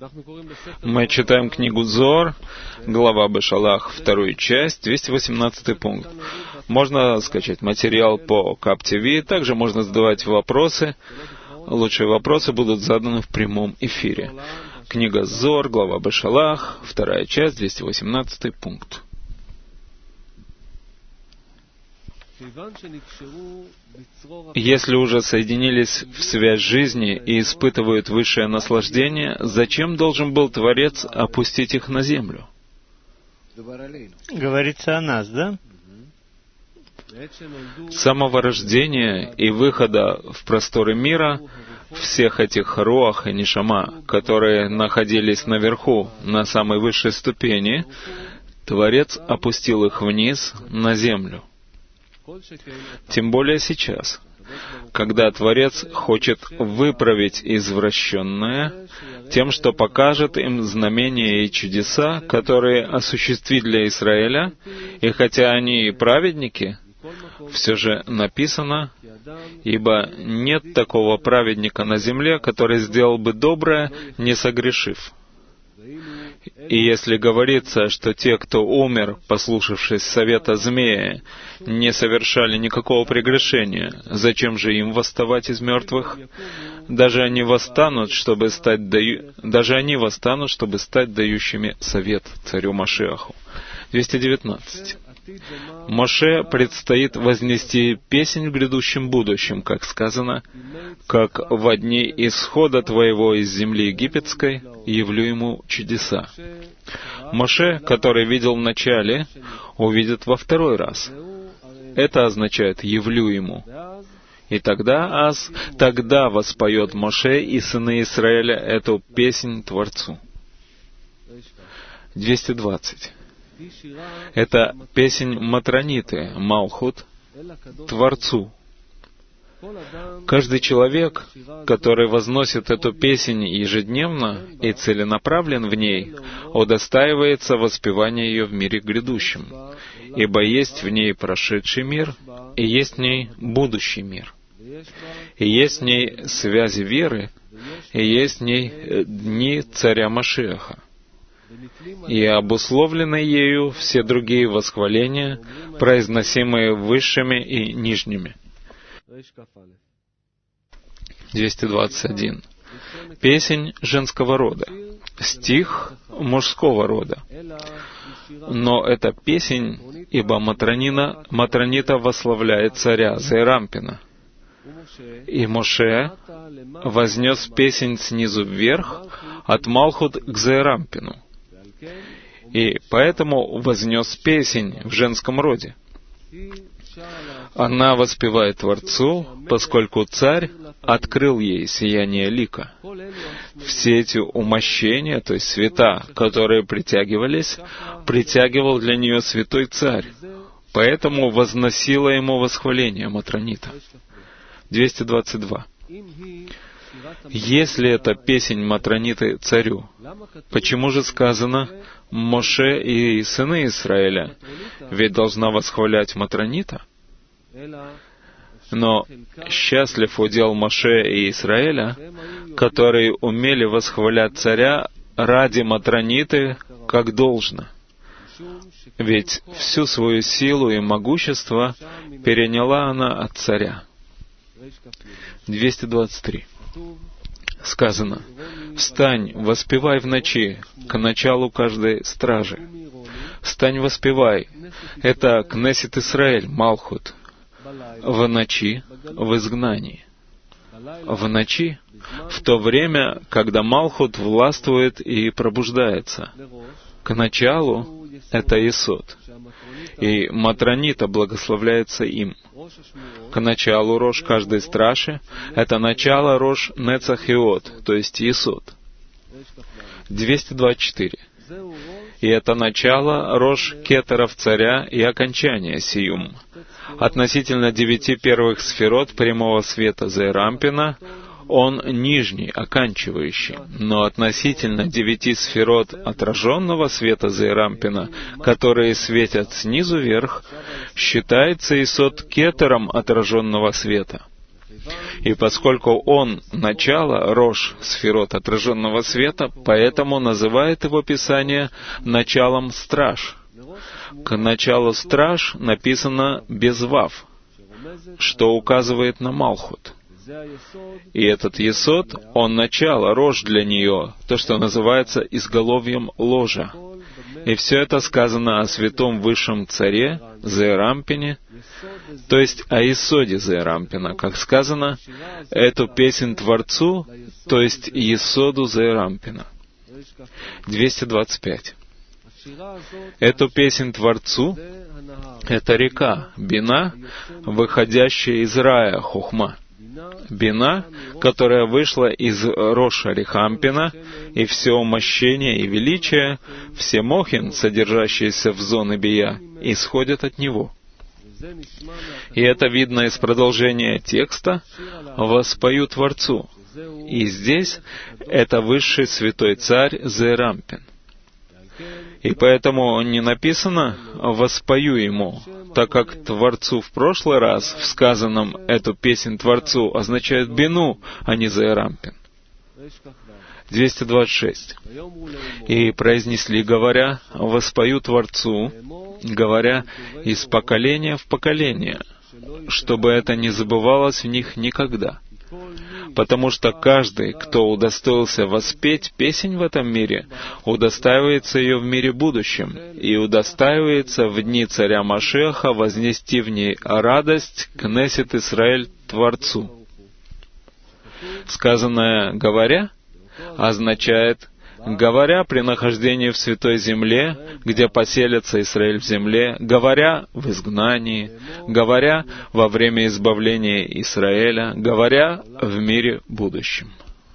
Мы читаем книгу Зоар, глава Бешалах, 2 часть, 218 пункт. Можно скачать материал по КАП-ТВ, также можно задавать вопросы. Лучшие вопросы будут заданы в прямом эфире. Книга Зоар, глава Бешалах, 2 часть, 218 пункт. Если уже соединились в связь жизни и испытывают высшее наслаждение, зачем должен был Творец опустить их на землю? Говорится о нас, да? С самого рождения и выхода в просторы мира всех этих руах и нишама, которые находились наверху, на самой высшей ступени, Творец опустил их вниз на землю. Тем более сейчас, когда Творец хочет выправить извращенное тем, что покажет им знамения и чудеса, которые осуществит для Израиля, и хотя они и праведники, все же написано, ибо нет такого праведника на земле, который сделал бы доброе, не согрешив. И если говорится, что те, кто умер, послушавшись совета змея, не совершали никакого прегрешения, зачем же им восставать из мертвых? Даже они восстанут, чтобы стать дающими совет царю Машиаху. 219. Моше предстоит вознести песнь в грядущем будущем, как сказано, «Как во дни исхода твоего из земли египетской явлю ему чудеса». Моше, который видел в начале, увидит во второй раз. Это означает «явлю ему». И тогда воспоет Моше и сыны Израиля эту песнь Творцу. 220. Это песнь Матрониты, Малхут, Творцу. Каждый человек, который возносит эту песнь ежедневно и целенаправлен в ней, удостаивается воспевания ее в мире грядущем, ибо есть в ней прошедший мир, и есть в ней будущий мир, и есть в ней связи веры, и есть в ней дни царя Машиаха. И обусловлены ею все другие восхваления, произносимые высшими и нижними. 221. Песнь женского рода. Стих мужского рода. Но это песнь, ибо Матронита восславляет царя Зеэрампина. И Моше вознес песнь снизу вверх от Малхут к Зеэрампину. И поэтому вознес песнь в женском роде. Она воспевает Творцу, поскольку Царь открыл ей сияние лика. Все эти умощения, то есть света, которые притягивал для нее святой Царь. Поэтому возносила ему восхваление Матронита. 222. Если это песнь Матрониты царю, почему же сказано «Моше и сыны Израиля»? Ведь должна восхвалять Матронита. Но счастлив удел Моше и Израиля, которые умели восхвалять царя ради Матрониты как должно. Ведь всю свою силу и могущество переняла она от царя. 223. Сказано: «Встань, воспевай в ночи, к началу каждой стражи. Встань, воспевай». Это Кнесет Исраэль, Малхут. В ночи, в изгнании. В ночи, в то время, когда Малхут властвует и пробуждается. К началу — это Исод. И Матронита благословляется им. К началу рож каждой стражи — это начало рож Нецах-Иод, то есть Исод. 224. И это начало рож кетеров царя и окончание сиюм. Относительно 9 первых сферот прямого света Зеэрампина, он нижний, оканчивающий, но относительно 9 сферот отраженного света Зеэрампина, которые светят снизу вверх, считается Исод кетером отраженного света. И поскольку он — начало, Рош, сферот отраженного света, поэтому называет его Писание началом страж. К началу страж написано без вав, что указывает на Малхут. И этот Есод, он начало, Рош для нее, то, что называется изголовьем ложа. И все это сказано о святом высшем царе Зеэрампине, то есть о Есоде Зеэрампина, как сказано, эту песнь Творцу, то есть Есоду Зеэрампина. 225. Эту песнь Творцу — это река, Бина, выходящая из рая, Хохма. Бина, которая вышла из Роша Рихампина, и все мощение и величие, все мохин, содержащиеся в зоне Бия, исходят от него. И это видно из продолжения текста «Воспою Творцу». И здесь это высший святой царь Зеэрампин. И поэтому не написано «воспою ему», так как Творцу в прошлый раз, в сказанном эту песнь Творцу, означает Бину, а не Зеэрампин. 226. «И произнесли, говоря, воспою Творцу, говоря, из поколения в поколение, чтобы это не забывалось в них никогда. Потому что каждый, кто удостоился воспеть песнь в этом мире, удостаивается ее в мире будущем, и удостаивается в дни царя Машеха вознести в ней радость Кнесет Исраэль Творцу». Сказанное «говоря» означает «говоря при нахождении в Святой Земле, где поселится Израиль в земле, говоря в изгнании, говоря во время избавления Израиля, говоря в мире будущем».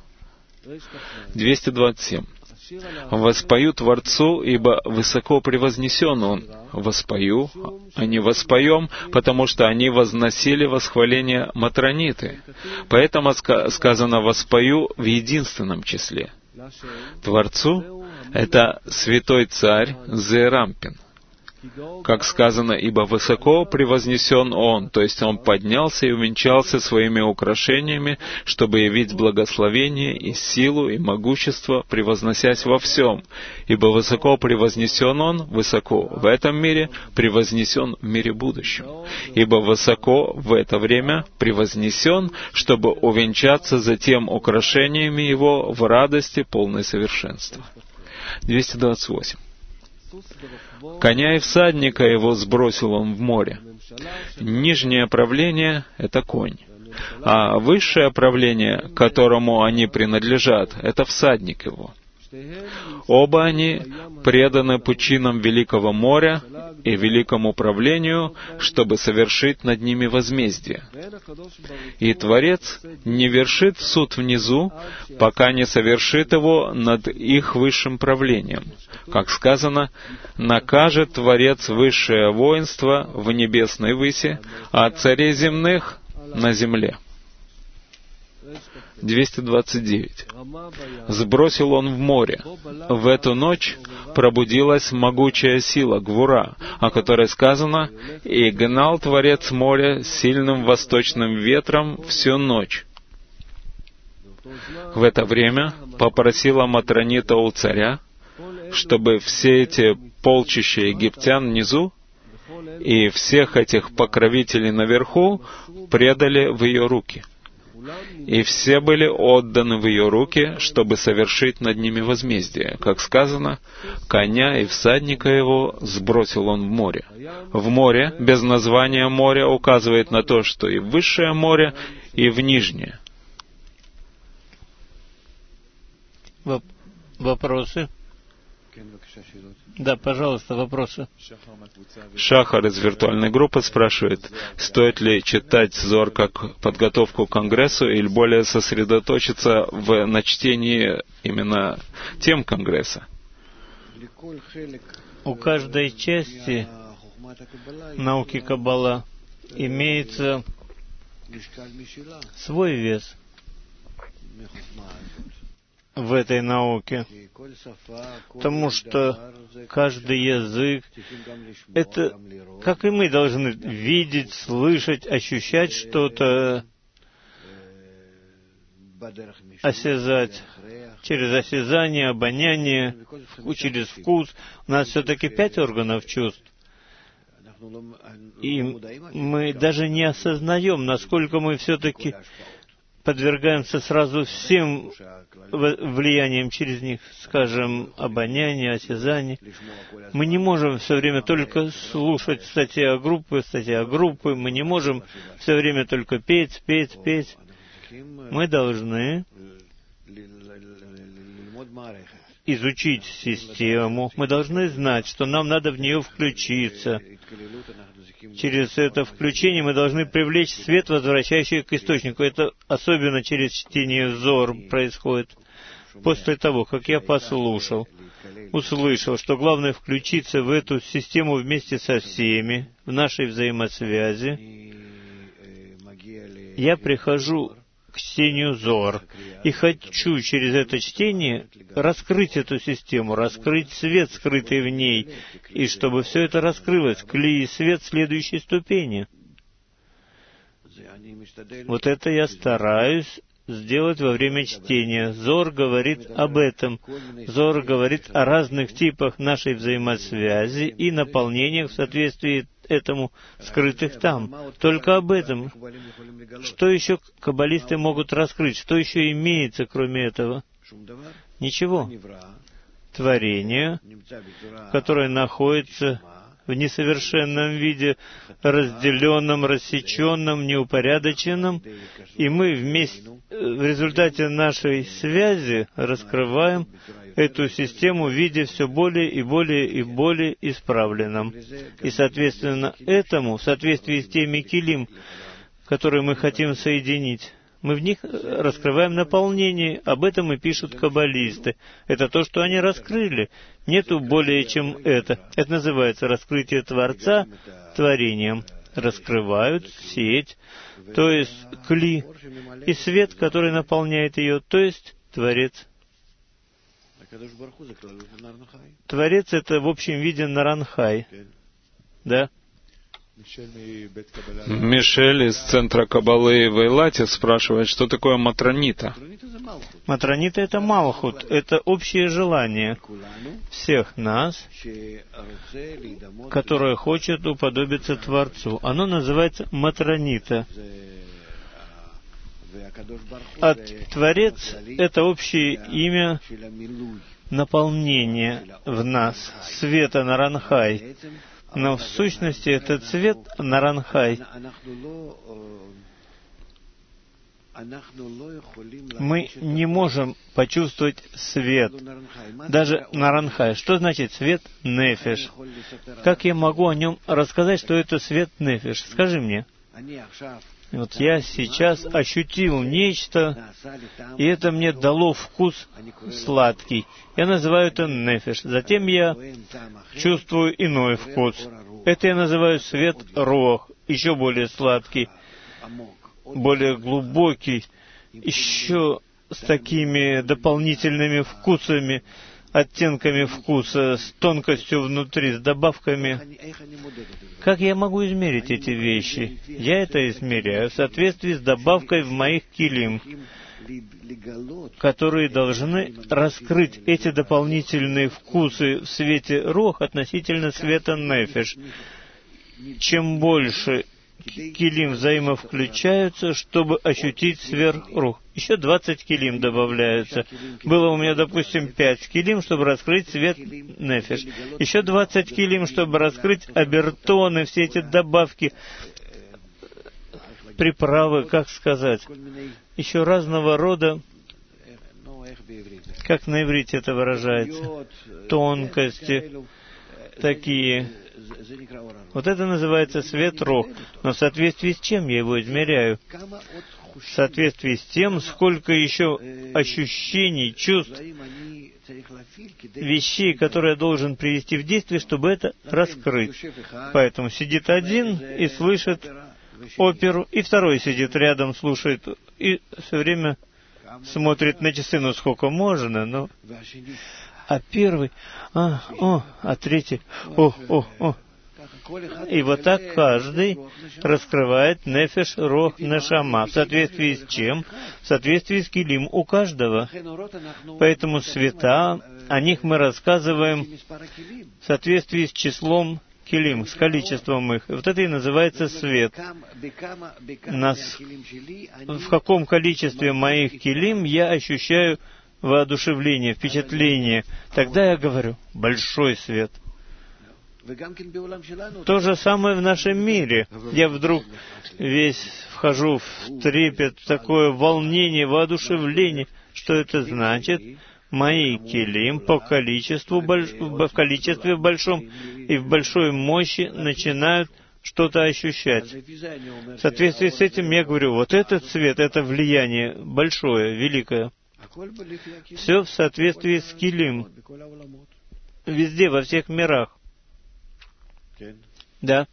227. «Воспою Творцу, ибо высоко превознесен Он». Воспою, а не воспоем, потому что они возносили восхваление матрониты. Поэтому сказано «воспою» в единственном числе. Творцу — это святой царь Зеэрампин. Как сказано, ибо высоко превознесен он, то есть он поднялся и увенчался своими украшениями, чтобы явить благословение и силу и могущество, превозносясь во всем. Ибо высоко превознесен он, высоко в этом мире, превознесен в мире будущем. Ибо высоко в это время превознесен, чтобы увенчаться затем украшениями его в радости полной совершенства. 228. «Коня и всадника его сбросил он в море». Нижнее правление — это конь, а высшее правление, которому они принадлежат, — это всадник его. Оба они преданы пучинам Великого моря и великому правлению, чтобы совершить над ними возмездие. И Творец не вершит суд внизу, пока не совершит его над их высшим правлением. Как сказано, накажет Творец высшее воинство в небесной выси, а царей земных на земле. 229. «Сбросил он в море. В эту ночь пробудилась могучая сила, Гвура, о которой сказано, и гнал Творец море сильным восточным ветром всю ночь. В это время попросила Матронита у царя, чтобы все эти полчища египтян внизу и всех этих покровителей наверху предали в ее руки. И все были отданы в ее руки, чтобы совершить над ними возмездие. Как сказано, коня и всадника его сбросил он в море. В море, без названия моря, указывает на то, что и в высшее море, и в нижнее». Вопросы? Да, пожалуйста, вопросы. Шахар из виртуальной группы спрашивает, стоит ли читать Зоар как подготовку к Конгрессу или более сосредоточиться на чтении именно тем Конгресса? У каждой части науки Каббала имеется свой вес в этой науке, потому что каждый язык, это, как и мы, должны видеть, слышать, ощущать что-то. осязать через осязание, обоняние, через вкус. У нас все-таки 5 органов чувств. И мы даже не осознаем, насколько мы все-таки подвергаемся сразу всем влияниям через них, скажем, обоняние, осязание. Мы не можем все время только слушать статья группы, мы не можем все время только петь. Мы должны изучить систему, мы должны знать, что нам надо в нее включиться. Через это включение мы должны привлечь свет, возвращающий к источнику. Это особенно через чтение Зор происходит. После того, как я послушал, услышал, что главное включиться в эту систему вместе со всеми, в нашей взаимосвязи, я прихожу к чтению Зор и хочу через это чтение раскрыть эту систему, раскрыть свет, скрытый в ней, и чтобы все это раскрылось, кли и свет следующей ступени. Вот это я стараюсь сделать во время чтения. Зор говорит об этом. Зор говорит о разных типах нашей взаимосвязи и наполнениях в соответствии этому, скрытых там. Только об этом. Что еще каббалисты могут раскрыть? Что еще имеется, кроме этого? Ничего. Творение, которое находится в несовершенном виде, разделенном, рассеченном, неупорядоченном, и мы вместе, в результате нашей связи раскрываем эту систему в виде все более и более и более исправленном. И, соответственно, этому, в соответствии с теми килим, которые мы хотим соединить, мы в них раскрываем наполнение. Об этом и пишут каббалисты. Это то, что они раскрыли. Нету более, чем это. Это называется раскрытие Творца творением. Раскрывают сеть, то есть кли, и свет, который наполняет ее, то есть Творец. Творец — это в общем виде Наранхай. Да? Мишель из Центра Каббалы в Эйлате спрашивает, что такое матронита? Матронита — это Малхут, это общее желание всех нас, которое хочет уподобиться Творцу. Оно называется матронита. А Творец — это общее имя наполнения в нас, света Наранхай. Но в сущности этот цвет Наранхай. Мы не можем почувствовать свет, даже Наранхай. Что значит свет Нефеш? Как я могу о нем рассказать, что это свет Нефеш? Скажи мне. Вот я сейчас ощутил нечто, и это мне дало вкус сладкий. Я называю это нефеш. Затем я чувствую иной вкус. Это я называю свет руах, еще более сладкий, более глубокий, еще с такими дополнительными вкусами, оттенками вкуса, с тонкостью внутри, с добавками. Как я могу измерить эти вещи? Я это измеряю в соответствии с добавкой в моих килим, которые должны раскрыть эти дополнительные вкусы в свете рух относительно света нефеш. Чем больше килим взаимовключаются, чтобы ощутить сверхрух. Еще 20 килим добавляются. Было у меня, допустим, 5 килим, чтобы раскрыть свет нефеш. Еще 20 килим, чтобы раскрыть обертоны, все эти добавки, приправы, как сказать. Еще разного рода, как на иврите это выражается, тонкости такие. Вот это называется свет рух. Но в соответствии с чем я его измеряю? В соответствии с тем, сколько еще ощущений, чувств, вещей, которые я должен привести в действие, чтобы это раскрыть. Поэтому сидит один и слышит оперу, и второй сидит рядом, слушает, и все время смотрит на часы, ну сколько можно, но... А первый, а третий, И вот так каждый раскрывает нефеш, рох, нешама. В соответствии с чем? В соответствии с килим у каждого. Поэтому света, о них мы рассказываем в соответствии с числом килим, с количеством их. Вот это и называется свет. В каком количестве моих килим я ощущаю воодушевление, впечатление. Тогда я говорю, большой свет. То же самое в нашем мире. Я вдруг весь вхожу в трепет, в такое волнение, воодушевление. Что это значит? Мои килим по количеству, в количестве большом и в большой мощи начинают что-то ощущать. В соответствии с этим я говорю, вот этот свет, это влияние большое, великое. Все в соответствии с килим. Везде, во всех мирах. Да.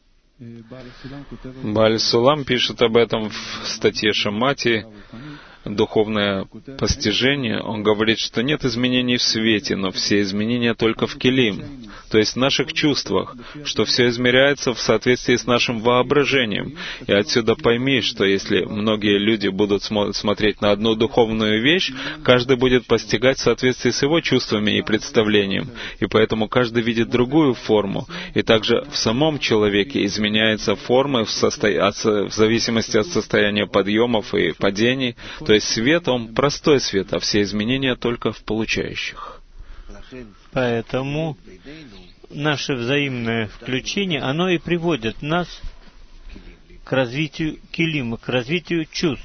Бааль Сулам пишет об этом в статье Шамати «Духовное постижение». Он говорит, что нет изменений в свете, но все изменения только в килим, то есть в наших чувствах, что все измеряется в соответствии с нашим воображением. И отсюда пойми, что если многие люди будут смотреть на одну духовную вещь, каждый будет постигать в соответствии с его чувствами и представлением. И поэтому каждый видит другую форму. И также в самом человеке изменяются формы в зависимости от состояния подъемов и падений. То есть свет, он простой свет, а все изменения только в получающих. Поэтому наше взаимное включение, оно и приводит нас к развитию килима, к развитию чувств.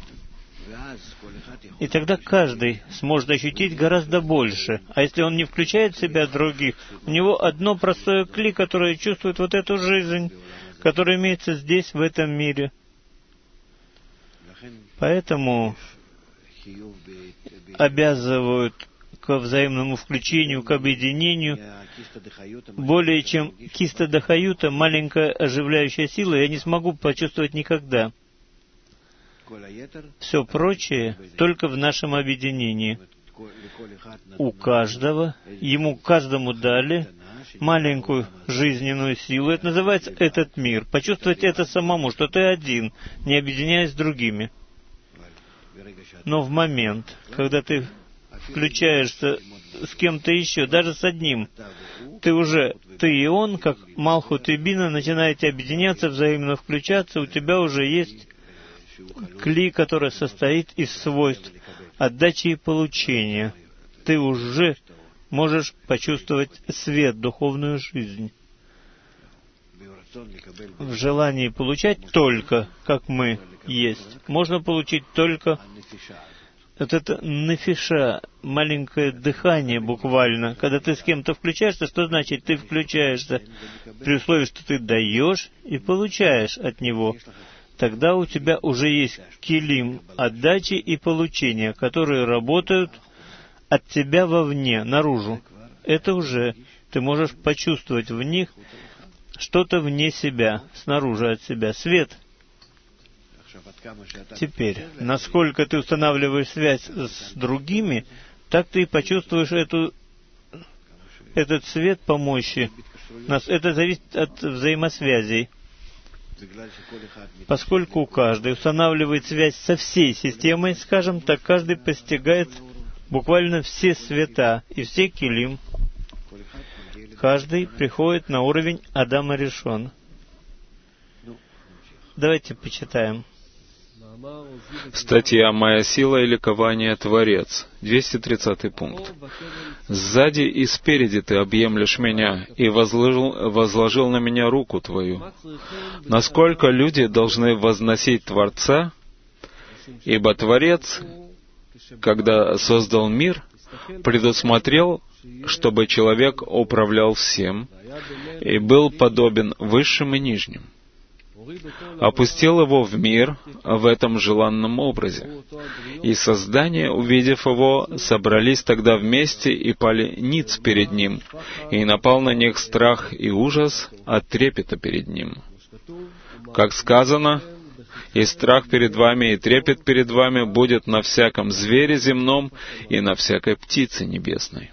И тогда каждый сможет ощутить гораздо больше. А если он не включает в себя других, у него одно простое кли, которое чувствует вот эту жизнь, которая имеется здесь, в этом мире. Поэтому обязывают к взаимному включению, к объединению, более чем киста дахаюта, маленькая оживляющая сила, я не смогу почувствовать никогда. Все прочее только в нашем объединении. У каждого, каждому дали маленькую жизненную силу. Это называется этот мир. Почувствовать это самому, что ты один, не объединяясь с другими. Но в момент, когда ты включаешься с кем-то еще, даже с одним, ты и он, как Малхут и Бина, начинаете объединяться, взаимно включаться, у тебя уже есть кли, который состоит из свойств отдачи и получения. Ты уже можешь почувствовать свет, духовную жизнь. В желании получать только, как мы есть, можно получить только вот это нефиша, маленькое дыхание буквально. Когда ты с кем-то включаешься, что значит ты включаешься? При условии, что ты даешь и получаешь от него. Тогда у тебя уже есть килим отдачи и получения, которые работают от тебя вовне, наружу. Это уже ты можешь почувствовать в них что-то вне себя, снаружи от себя. Свет. Теперь, насколько ты устанавливаешь связь с другими, так ты и почувствуешь этот свет помощи. Это зависит от взаимосвязей. Поскольку каждый устанавливает связь со всей системой, скажем так, каждый постигает буквально все света и все килим. Каждый приходит на уровень Адама Ришон. Давайте почитаем. Статья «Моя сила и ликование Творец», 230 пункт. «Сзади и спереди ты объемлешь меня и возложил на меня руку твою. Насколько люди должны возносить Творца, ибо Творец, когда создал мир, предусмотрел, чтобы человек управлял всем и был подобен высшим и нижним. Опустил его в мир в этом желанном образе. И создания, увидев его, собрались тогда вместе и пали ниц перед ним, и напал на них страх и ужас от трепета перед ним. Как сказано, и страх перед вами, и трепет перед вами будет на всяком звере земном и на всякой птице небесной.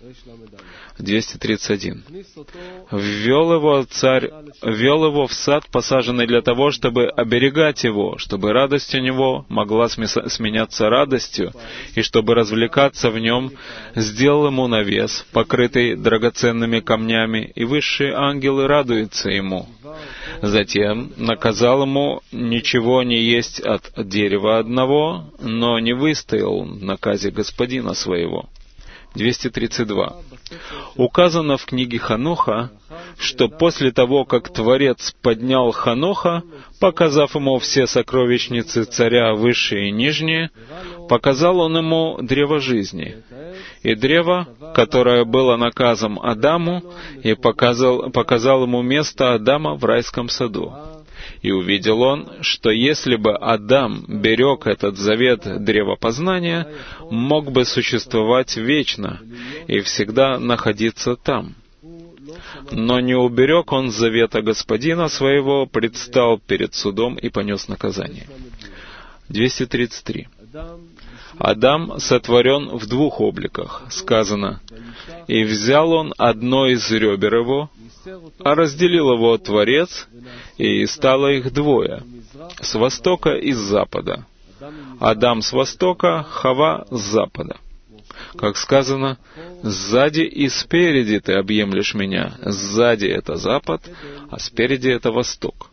231. Ввел его в сад, посаженный для того, чтобы оберегать его, чтобы радость у него могла сменяться радостью, и чтобы развлекаться в нем, сделал ему навес, покрытый драгоценными камнями, и высшие ангелы радуются ему. Затем наказал ему ничего не есть от дерева одного, но не выстоял в наказе господина своего. 232. Указано в книге Ханоха, что после того, как Творец поднял Ханоха, показав ему все сокровищницы царя высшие и нижние, показал он ему древо жизни. И древо, которое было наказом Адаму, и показал ему место Адама в райском саду. И увидел он, что если бы Адам берег этот завет древопознания, мог бы существовать вечно и всегда находиться там. Но не уберег он завета господина своего, предстал перед судом и понес наказание. 233. Адам сотворен в двух обликах. Сказано: «И взял он одно из ребер его, а разделил его Творец, и стало их двое, с востока и с запада. Адам с востока, Хава с запада». Как сказано: «Сзади и спереди ты объемлешь меня». Сзади — это запад, а спереди — это восток.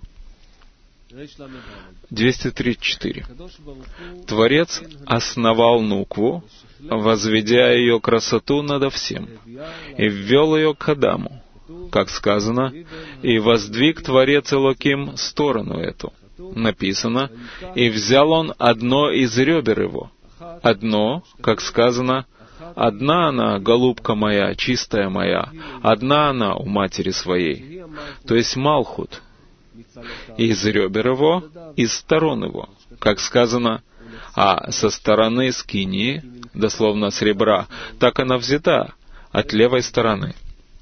234. Творец основал Нукву, возведя ее красоту надо всем, и ввел ее к Адаму. Как сказано: «И воздвиг Творец Элоким сторону эту». Написано: «И взял он одно из ребер его». Одно, как сказано: «Одна она, голубка моя, чистая моя, одна она у матери своей». То есть Малхут. Из ребер его, из сторон его. Как сказано: «А со стороны скинии», дословно с ребра, так она взята от левой стороны.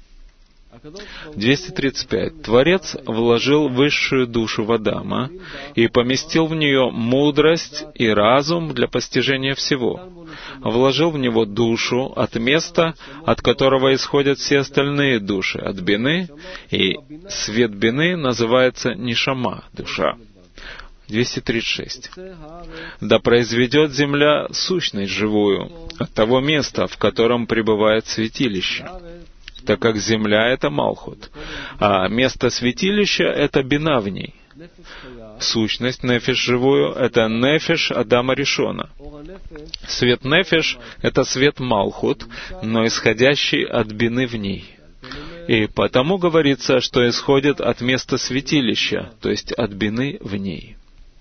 235. Творец вложил высшую душу в Адама и поместил в нее мудрость и разум для постижения всего. Вложил в него душу от места, от которого исходят все остальные души, от бины, и свет бины называется нишама, душа. 236. «Да произведет земля сущность живую от того места, в котором пребывает святилище». Так как земля — это Малхут, а место святилища — это бина в ней. Сущность, нефиш живую — это нефиш Адама Ришона. Свет нефиш — это свет Малхут, но исходящий от бины в ней. И потому говорится, что исходит от места святилища, то есть от бины в ней.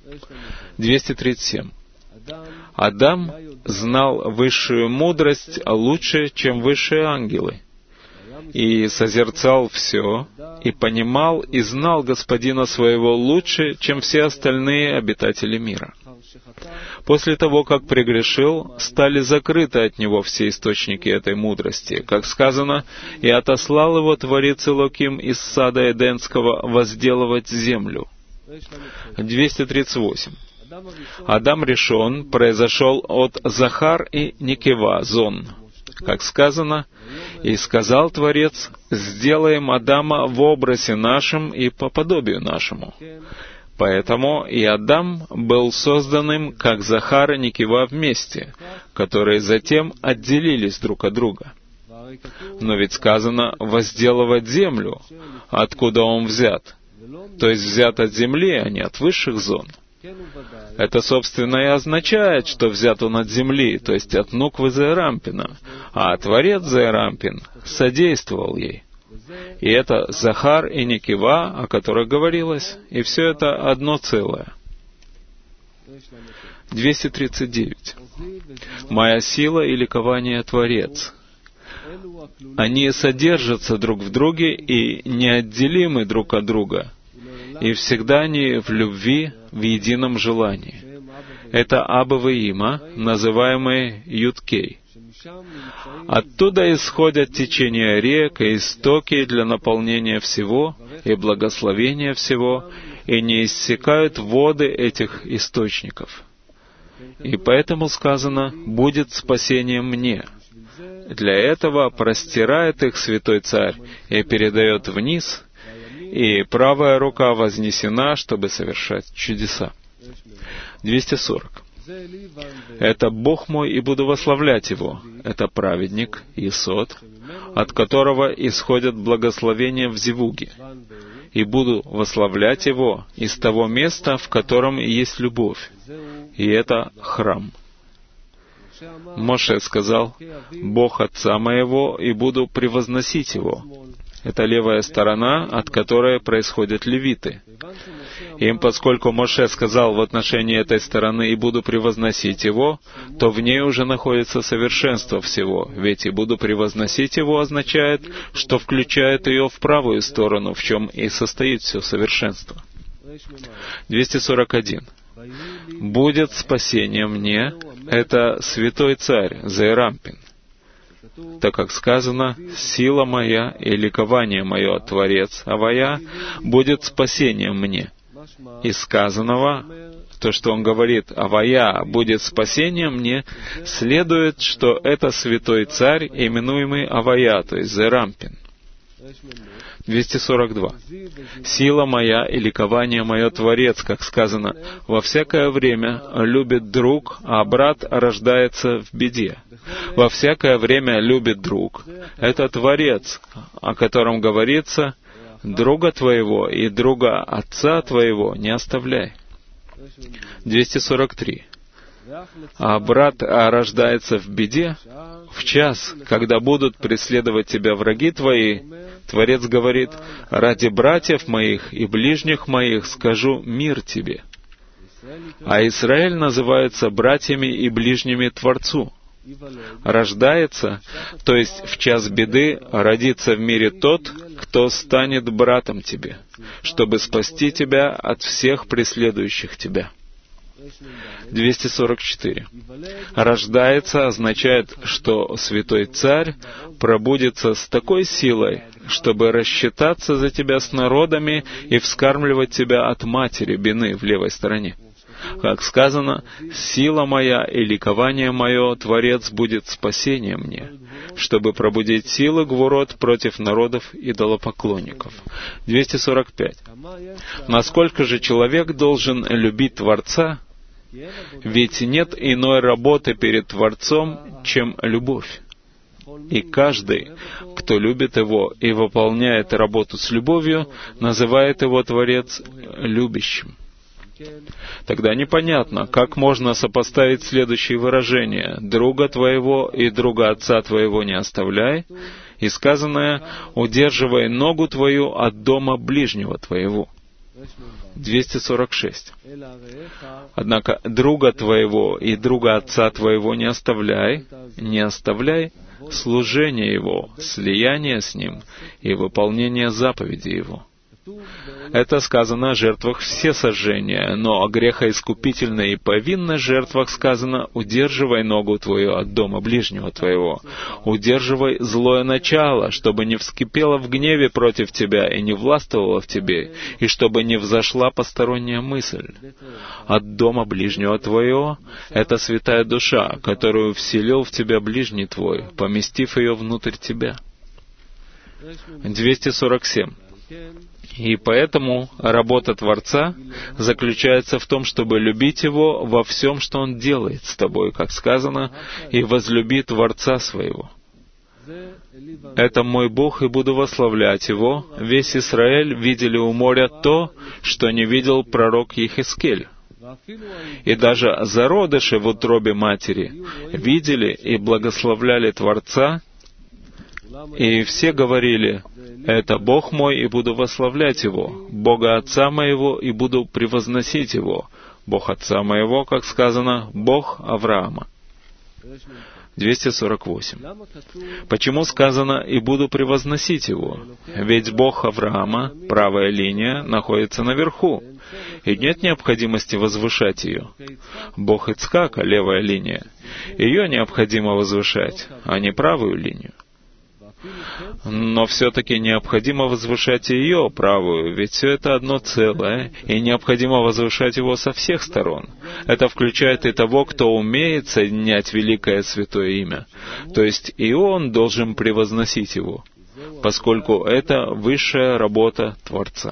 237. Адам знал высшую мудрость лучше, чем высшие ангелы, и созерцал все, и понимал, и знал господина своего лучше, чем все остальные обитатели мира. После того, как прегрешил, стали закрыты от него все источники этой мудрости. Как сказано: «И отослал его Творец Элоким из сада Эденского возделывать землю». 238. Адам Ришон произошел от Захар и Некева, Зон. Как сказано: «И сказал Творец: сделаем Адама в образе нашем и по подобию нашему». Поэтому и Адам был созданным, как Захар и Некева вместе, которые затем отделились друг от друга. Но ведь сказано «возделывать землю», откуда он взят, то есть взят от земли, а не от высших зон. Это, собственно, и означает, что взят он от земли, то есть от Нуквы Зеэрампина, а Творец Зеэрампин содействовал ей. И это Захар и Некева, о которых говорилось, и все это одно целое. 239. «Моя сила и ликование Творец». Они содержатся друг в друге и неотделимы друг от друга, и всегда они в любви, в едином желании. Это Абба-Ваима, называемые Юткей. Оттуда исходят течения рек и истоки для наполнения всего и благословения всего, и не иссякают воды этих источников. И поэтому сказано, будет спасение мне. Для этого простирает их святой царь и передает вниз, и правая рука вознесена, чтобы совершать чудеса. 240. Это Бог мой, и буду восславлять Его. Это праведник, Исод, от которого исходят благословения в Зевуге. И буду восславлять Его из того места, в котором есть любовь. И это храм. Моше сказал, Бог Отца моего, и буду превозносить Его. Это левая сторона, от которой происходят левиты. И поскольку Моше сказал в отношении этой стороны «и буду превозносить его», то в ней уже находится совершенство всего, ведь «и буду превозносить его» означает, что включает ее в правую сторону, в чем и состоит все совершенство. 241. «Будет спасение мне» — это святой царь Зеэрампин. Так как сказано, «Сила моя и ликование мое, Творец Авая, будет спасением мне». Из сказанного, то, что он говорит, «Авая будет спасением мне», следует, что это святой царь, именуемый Авая, то есть Зеэрампин. 242. «Сила моя и ликование мое, Творец», как сказано, «во всякое время любит друг, а брат рождается в беде». Во всякое время любит друг. Это Творец, о котором говорится, «Друга твоего и друга отца твоего не оставляй». 243. «А брат рождается в беде, в час, когда будут преследовать тебя враги твои». Творец говорит, «Ради братьев моих и ближних моих скажу мир тебе». А Израиль называется братьями и ближними Творцу. Рождается, то есть в час беды родится в мире тот, кто станет братом тебе, чтобы спасти тебя от всех преследующих тебя. 244. «Рождается» означает, что святой царь пробудится с такой силой, чтобы рассчитаться за тебя с народами и вскармливать тебя от матери Бины в левой стороне. Как сказано, «Сила моя и ликование мое, Творец, будет спасением мне, чтобы пробудить силы Гвурот против народов идолопоклонников». 245. Насколько же человек должен любить Творца? Ведь нет иной работы перед Творцом, чем любовь. И каждый, кто любит Его и выполняет работу с любовью, называет Его Творец любящим. Тогда непонятно, как можно сопоставить следующие выражения: «друга твоего и друга отца твоего не оставляй», и сказанное «удерживай ногу твою от дома ближнего твоего». 246. Однако друга твоего и друга отца твоего не оставляй служение его, слияние с ним и выполнение заповедей его. Это сказано о жертвах всесожжения, но о грехоискупительной и повинной жертвах сказано: «Удерживай ногу твою от дома ближнего твоего, удерживай злое начало, чтобы не вскипело в гневе против тебя и не властвовало в тебе, и чтобы не взошла посторонняя мысль. От дома ближнего твоего — это святая душа, которую вселил в тебя ближний твой, поместив ее внутрь тебя». 247. И поэтому работа Творца заключается в том, чтобы любить Его во всем, что Он делает с тобой, как сказано, «И возлюби Творца своего». «Это мой Бог, и буду восславлять Его. Весь Израиль видели у моря то, что не видел пророк Ехескель. И даже зародыши в утробе матери видели и благословляли Творца, и все говорили: «Это Бог мой, и буду восславлять Его, Бога Отца моего, и буду превозносить Его, Бог Отца моего», как сказано, «Бог Авраама». 248. Почему сказано «и буду превозносить Его»? Ведь Бог Авраама, правая линия, находится наверху, и нет необходимости возвышать ее. Бог Ицхака, левая линия, ее необходимо возвышать, а не правую линию. но все-таки необходимо возвышать и ее правую, ведь все это одно целое, и необходимо возвышать его со всех сторон. Это включает и того, кто умеет соединять великое святое имя, то есть и он должен превозносить его, поскольку это высшая работа Творца.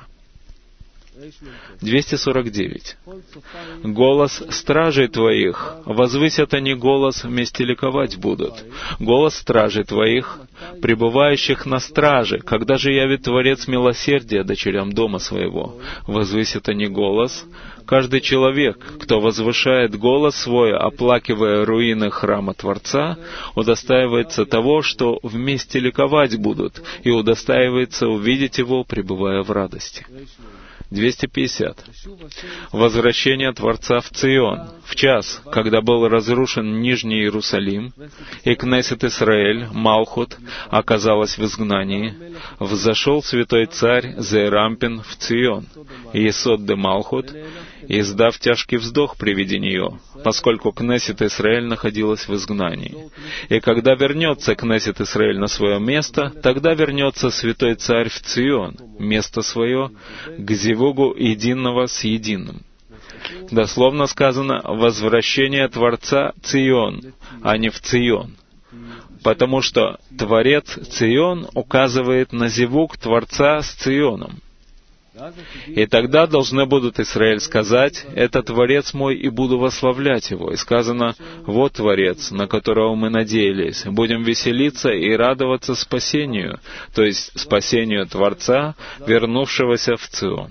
249. «Голос стражей твоих, возвысят они голос, вместе ликовать будут. Голос стражей твоих, пребывающих на страже, когда же явит Творец милосердия дочерям дома своего. Возвысят они голос. Каждый человек, кто возвышает голос свой, оплакивая руины храма Творца, удостаивается того, что вместе ликовать будут, и удостаивается увидеть его, пребывая в радости». 250. Возвращение Творца в Цион, в час, когда был разрушен Нижний Иерусалим, и Кнессет Исраэль, Малхут, оказалась в изгнании, взошел святой царь Зерампин в Цион, Есод де Малхут, издав тяжкий вздох при виде нее, поскольку Кнессет Исраэль находилась в изгнании. И когда вернется Кнессет Исраэль на свое место, тогда вернется святой царь в Цион, место свое, к зивугу единого с единым. Дословно сказано «возвращение Творца Цион», а не в Цион, потому что Творец Цион указывает на зивуг Творца с Ционом. И тогда должны будут Израиль сказать: «Это Творец мой, и буду восславлять Его». И сказано: «Вот Творец, на которого мы надеялись. Будем веселиться и радоваться спасению», то есть спасению Творца, вернувшегося в Цион.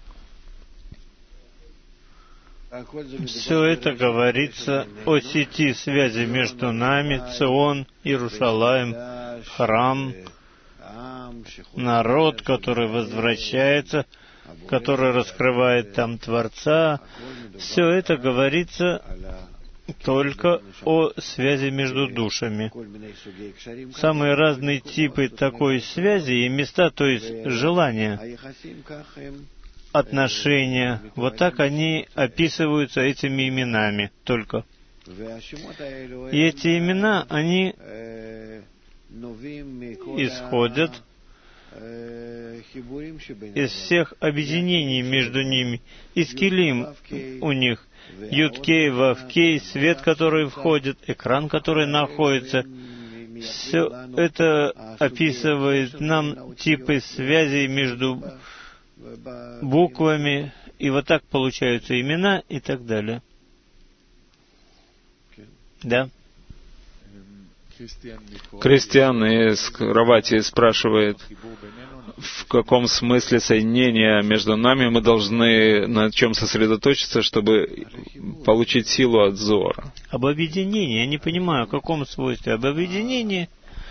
Все это говорится о сети связи между нами, Цион, Иерусалим, храм, народ, который возвращается, который раскрывает там Творца. Все это говорится только о связи между душами. Самые разные типы такой связи и места, то есть желания, отношения, вот так они описываются этими именами только. И эти имена, они исходят из всех объединений между ними, из килим у них, Юд-Кей, Вав-Кей, свет, который входит, экран, который находится. Все это описывает нам типы связей между буквами, и вот так получаются имена и так далее. Да? Кристиан из Равати спрашивает, в каком смысле соединения между нами мы должны на чем сосредоточиться, чтобы получить силу от Зоара? Об объединении. Я не понимаю, о каком свойстве. Об объединении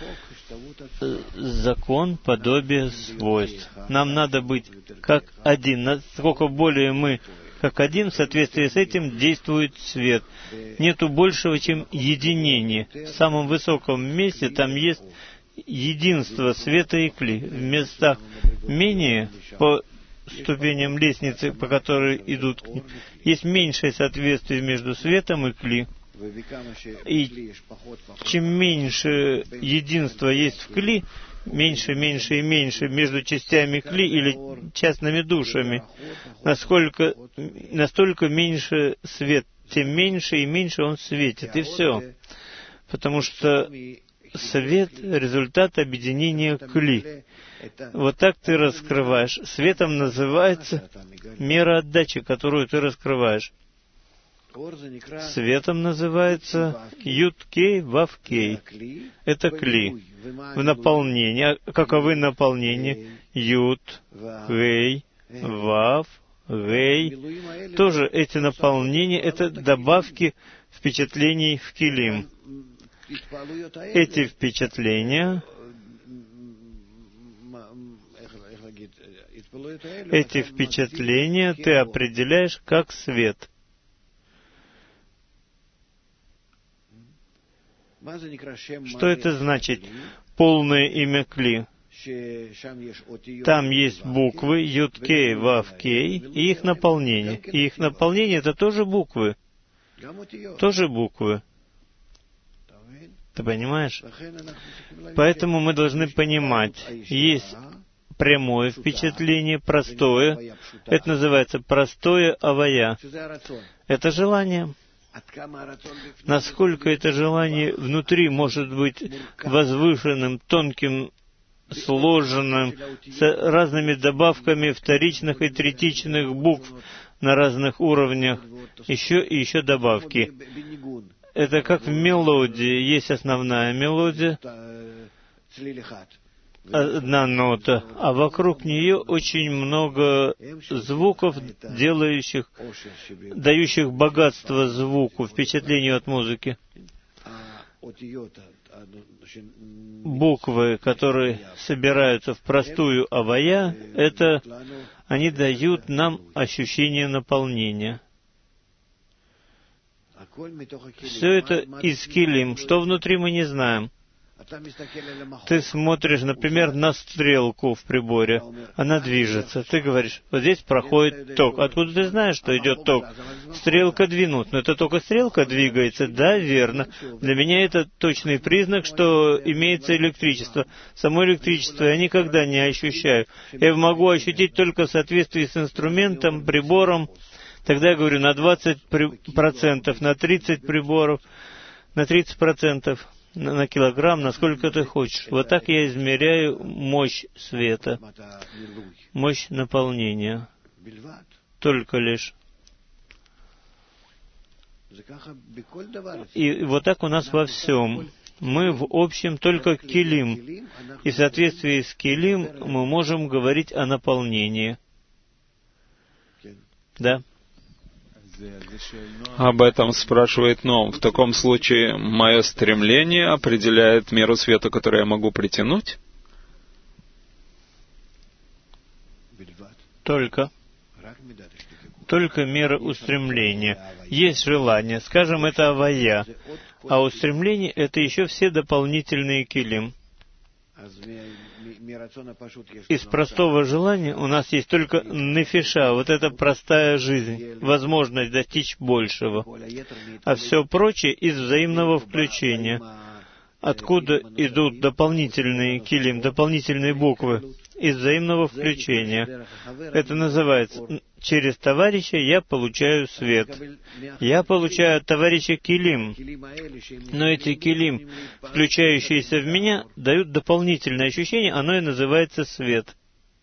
закон подобия свойств. Нам надо быть как один. Насколько более мы как один, в соответствии с этим действует свет. Нету большего, чем единение. В самом высоком месте там есть единство света и кли. В местах менее, по ступеням лестницы, по которой идут, есть меньшее соответствие между светом и кли. И чем меньше единства есть в кли, меньше, меньше и меньше между частями кли или частными душами, настолько меньше свет, тем меньше и меньше он светит, и все. Потому что свет — результат объединения кли. Вот так ты раскрываешь. Светом называется мера отдачи, которую ты раскрываешь. Светом называется Юд-Кей, Вав-Кей. Это кли. В наполнении. Каковы наполнения? Юд, Гей, Вав, Гей. Тоже эти наполнения — это добавки впечатлений в килим. Эти впечатления ты определяешь как свет. Что это значит? Полное имя кли. Там есть буквы Юд-Кей, Вав-Кей и их наполнение. И их наполнение — это тоже буквы. Тоже буквы. Ты понимаешь? Поэтому мы должны понимать, есть прямое впечатление, простое. Это называется простое авая. Это желание. Насколько это желание внутри может быть возвышенным, тонким, сложенным, с разными добавками вторичных и третичных букв на разных уровнях, еще и еще добавки. Это как в мелодии. Есть основная мелодия, одна нота, а вокруг нее очень много звуков, дающих богатство звуку, впечатлению от музыки. Буквы, которые собираются в простую авая, они дают нам ощущение наполнения. Все это из килим. Что внутри, мы не знаем. Ты смотришь, например, на стрелку в приборе. Она движется. Ты говоришь, вот здесь проходит ток. Откуда ты знаешь, что идет ток? Стрелка двинут. Но это только стрелка двигается. Да, верно. Для меня это точный признак, что имеется электричество. Само электричество я никогда не ощущаю. Я могу ощутить только в соответствии с инструментом, прибором. Тогда я говорю на 20%, на 30 приборов, на 30%. На килограмм, насколько ты хочешь. Вот так я измеряю мощь света, мощь наполнения. Только лишь. И вот так у нас во всем. Мы в общем только килим. И в соответствии с килим мы можем говорить о наполнении. Да? Об этом спрашивает Ном. В таком случае мое стремление определяет меру света, которую я могу притянуть? Только мера устремления. Есть желание, скажем, это авая, а устремление — это еще все дополнительные килим. Из простого желания у нас есть только нефиша, вот эта простая жизнь, возможность достичь большего. А все прочее из взаимного включения. Откуда идут дополнительные килим, дополнительные буквы? Из взаимного включения. Это называется, через товарища я получаю свет. Я получаю от товарища килим. Но эти килим, включающиеся в меня, дают дополнительное ощущение, оно и называется свет.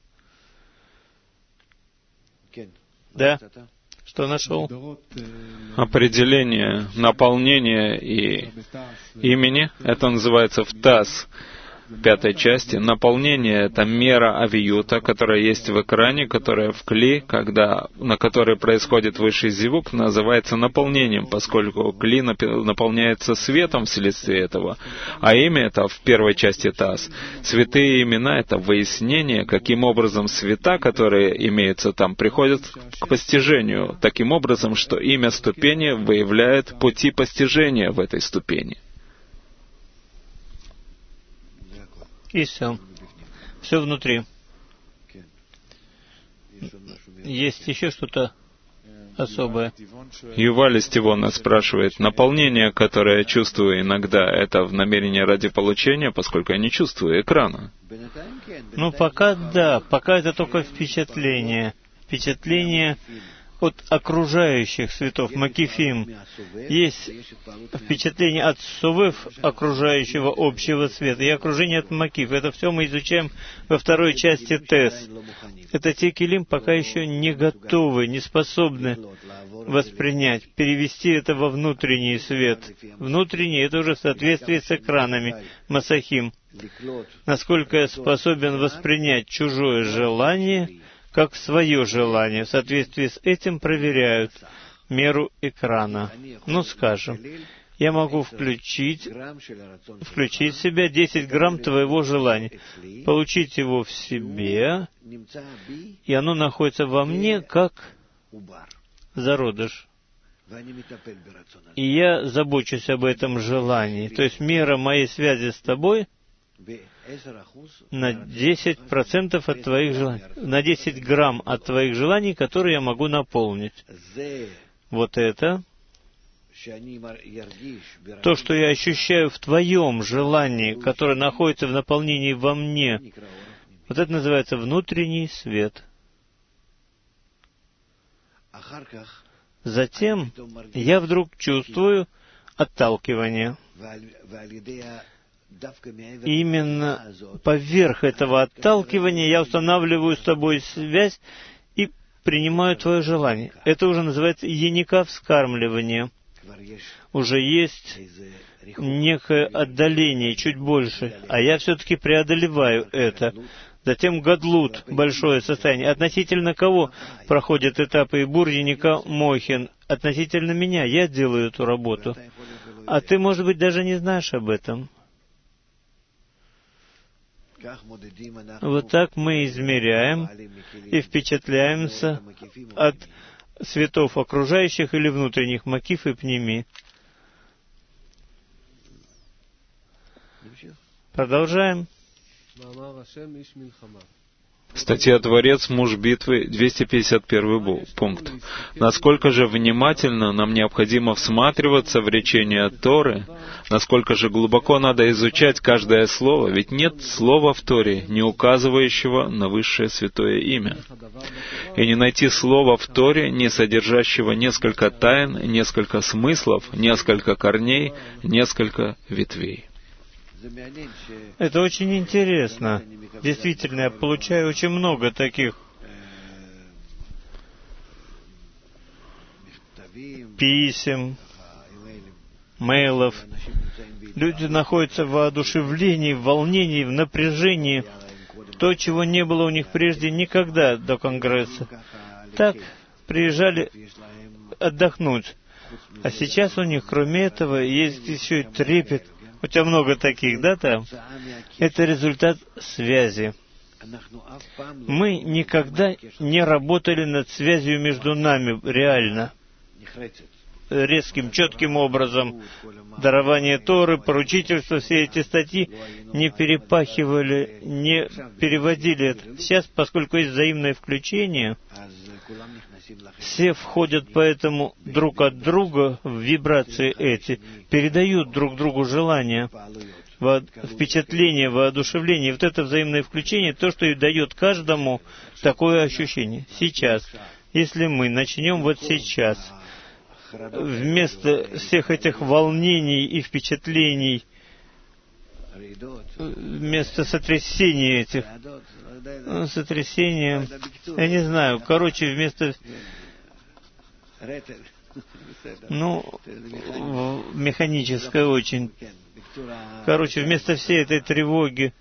Да? Что нашел? Определение наполнения и имени, это называется в ТАСС, пятой части. Наполнение — это мера авиюта, которая есть в экране, которая в кли, на которой происходит высший звук, называется наполнением, поскольку кли наполняется светом вследствие этого. А имя — это в первой части ТАСС. Святые имена — это выяснение, каким образом света, которые имеются там, приходят к постижению, таким образом, что имя ступени выявляет пути постижения в этой ступени. И все. Все внутри. Есть еще что-то особое? Юваль из Тивона спрашивает, наполнение, которое я чувствую иногда, это в намерении ради получения, поскольку я не чувствую экрана? Ну, пока да. Пока это только впечатление. Впечатление от окружающих светов, макифим. Есть впечатление от сувев, окружающего общего света, и окружение от макиф. Это все мы изучаем во второй части ТЭС. Это те килим пока еще не готовы, не способны воспринять, перевести это во внутренний свет. Внутренний — это уже в соответствии с экранами, масахим. Насколько я способен воспринять чужое желание как свое желание. В соответствии с этим проверяют меру экрана. Ну, скажем, я могу включить в себя 10 грамм твоего желания, получить его в себе, и оно находится во мне как зародыш. И я забочусь об этом желании. То есть мера моей связи с тобой на 10% от твоих желаний, на 10 грамм от твоих желаний, которые я могу наполнить. Вот это то, что я ощущаю в Твоем желании, которое находится в наполнении во мне, вот это называется внутренний свет. Затем я вдруг чувствую отталкивание. Именно поверх этого отталкивания я устанавливаю с тобой связь и принимаю твое желание. Это уже называется яника вскармливание. Уже есть некое отдаление, чуть больше, а я все-таки преодолеваю это. Затем гадлут, большое состояние. Относительно кого проходят этапы Ибур, Яника, Мохин? Относительно меня. Я делаю эту работу. А ты, может быть, даже не знаешь об этом. Вот так мы измеряем и впечатляемся от светов окружающих или внутренних, макиф и пними. Продолжаем. Статья «Творец, муж битвы», 251 пункт. Насколько же внимательно нам необходимо всматриваться в речение Торы, насколько же глубоко надо изучать каждое слово, ведь нет слова в Торе, не указывающего на высшее святое имя. И не найти слова в Торе, не содержащего несколько тайн, несколько смыслов, несколько корней, несколько ветвей. Это очень интересно. Действительно, я получаю очень много таких писем, мейлов. Люди находятся в воодушевлении, в волнении, в напряжении. То, чего не было у них прежде никогда до Конгресса. Так приезжали отдохнуть. А сейчас у них, кроме этого, есть еще и трепет. У тебя много таких, да, там? Это результат связи. Мы никогда не работали над связью между нами реально, резким, четким образом. Дарование Торы, поручительство, все эти статьи не перепахивали, не переводили это. Сейчас, поскольку есть взаимное включение, все входят поэтому друг от друга в вибрации эти, передают друг другу желания, впечатление, воодушевление. Вот это взаимное включение, то, что и дает каждому такое ощущение. Сейчас, если мы начнем вот сейчас, вместо всех этих волнений и впечатлений, вместо сотрясения этих, сотрясения, я не знаю, короче, вместо, механическое очень, короче, вместо всей этой тревоги,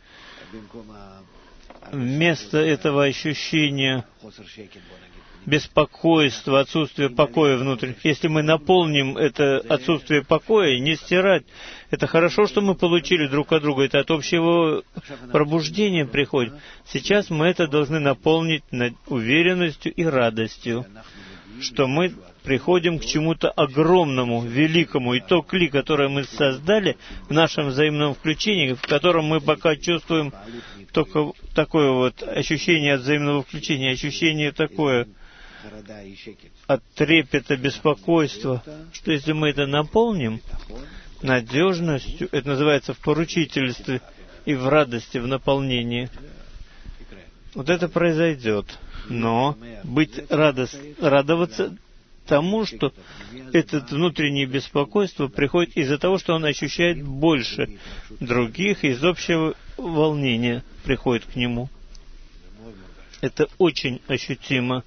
вместо этого ощущения беспокойства, отсутствия покоя внутри. Если мы наполним это отсутствие покоя, не стирать, это хорошо, что мы получили друг от друга, это от общего пробуждения приходит. Сейчас мы это должны наполнить уверенностью и радостью, что мы приходим к чему-то огромному, великому. И то кли, которое мы создали в нашем взаимном включении, в котором мы пока чувствуем только такое вот ощущение от взаимного включения, ощущение такое от трепета, беспокойства, что если мы это наполним надежностью, это называется в поручительстве и в радости, в наполнении, вот это произойдет. Но радоваться тому, что это внутреннее беспокойство приходит из-за того, что он ощущает больше других, из общего волнения приходит к нему. Это очень ощутимо.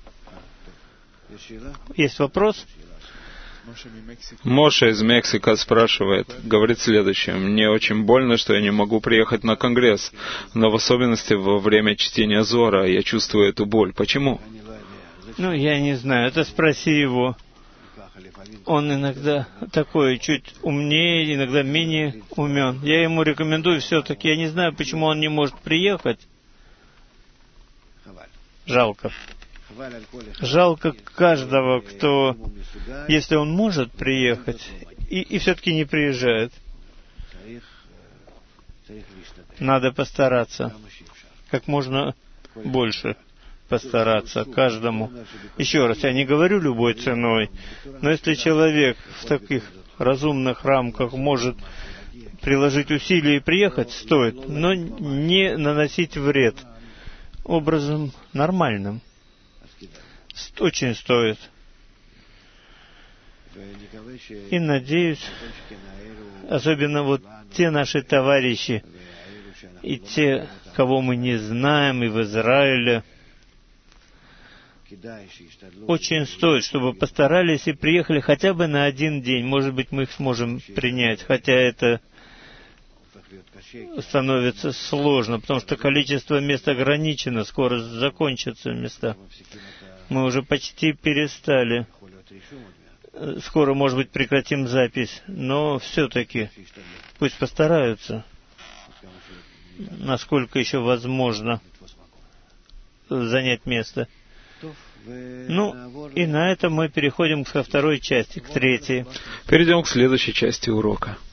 Есть вопрос? Моше из Мексики спрашивает, говорит следующее. Мне очень больно, что я не могу приехать на Конгресс, но в особенности во время чтения Зора я чувствую эту боль. Почему? Я не знаю, это спроси его. Он иногда такой чуть умнее, иногда менее умен. Я ему рекомендую все-таки. Я не знаю, почему он не может приехать. Жалко. Жалко каждого, кто, если он может приехать, и все-таки не приезжает. Надо постараться. Как можно больше постараться каждому. Еще раз, я не говорю любой ценой, но если человек в таких разумных рамках может приложить усилия и приехать, стоит, но не наносить вред образом нормальным. Очень стоит. И надеюсь, особенно вот те наши товарищи, и те, кого мы не знаем, и в Израиле, очень стоит, чтобы постарались и приехали хотя бы на один день. Может быть, мы их сможем принять, хотя это становится сложно, потому что количество мест ограничено, скоро закончатся места. Мы уже почти перестали. Скоро, может быть, прекратим запись, но все-таки пусть постараются, насколько еще возможно, занять место. Ну, и на этом мы переходим ко второй части, к третьей. Перейдем к следующей части урока.